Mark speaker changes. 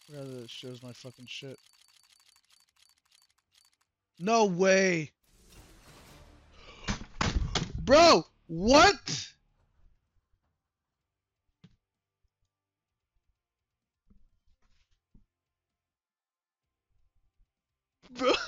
Speaker 1: Rather it shows my fucking shit. No way! Bro! What? Bro.